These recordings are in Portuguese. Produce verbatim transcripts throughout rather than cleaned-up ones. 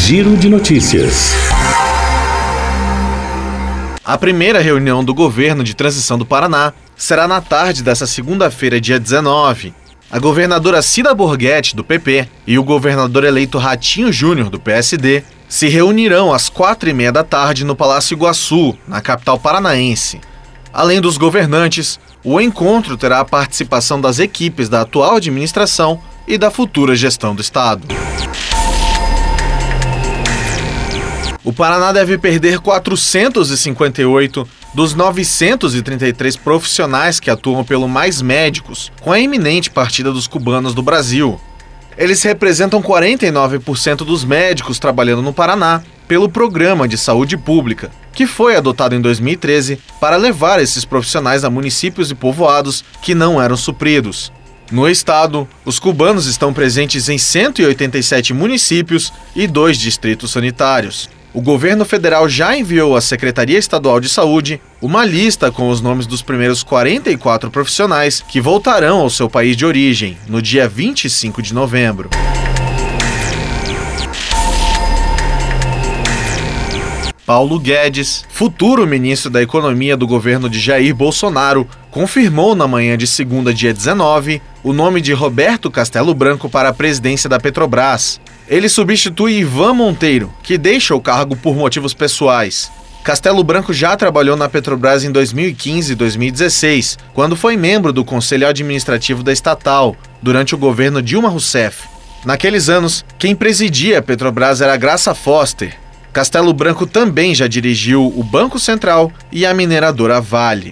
Giro de Notícias. A primeira reunião do governo de transição do Paraná será na tarde desta segunda-feira, dia dezenove. A governadora Cida Borghetti, do P P, e o governador eleito Ratinho Júnior, do P S D, se reunirão às quatro e meia da tarde no Palácio Iguaçu, na capital paranaense. Além dos governantes, o encontro terá a participação das equipes da atual administração e da futura gestão do estado. O Paraná deve perder quatrocentos e cinquenta e oito dos novecentos e trinta e três profissionais que atuam pelo Mais Médicos, com a iminente partida dos cubanos do Brasil. Eles representam quarenta e nove por cento dos médicos trabalhando no Paraná pelo Programa de Saúde Pública, que foi adotado em dois mil e treze para levar esses profissionais a municípios e povoados que não eram supridos. No estado, os cubanos estão presentes em cento e oitenta e sete municípios e dois distritos sanitários. O governo federal já enviou à Secretaria Estadual de Saúde uma lista com os nomes dos primeiros quarenta e quatro profissionais que voltarão ao seu país de origem, no dia vinte e cinco de novembro. Paulo Guedes, futuro ministro da Economia do governo de Jair Bolsonaro, confirmou na manhã de segunda, dia dezenove, o nome de Roberto Castelo Branco para a presidência da Petrobras. Ele substitui Ivan Monteiro, que deixa o cargo por motivos pessoais. Castelo Branco já trabalhou na Petrobras em dois mil e quinze e dois mil e dezesseis, quando foi membro do Conselho Administrativo da estatal, durante o governo Dilma Rousseff. Naqueles anos, quem presidia a Petrobras era Graça Foster. Castelo Branco também já dirigiu o Banco Central e a mineradora Vale.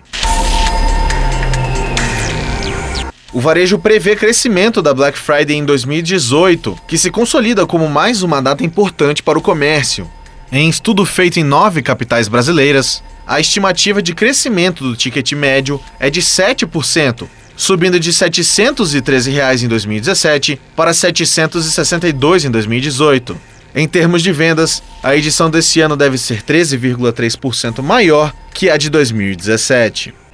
O varejo prevê crescimento da Black Friday em dois mil e dezoito, que se consolida como mais uma data importante para o comércio. Em estudo feito em nove capitais brasileiras, a estimativa de crescimento do ticket médio é de sete por cento, subindo de setecentos e treze reais em dois mil e dezessete para setecentos e sessenta e dois em dois mil e dezoito. Em termos de vendas, a edição desse ano deve ser treze vírgula três por cento maior que a de dois mil e dezessete.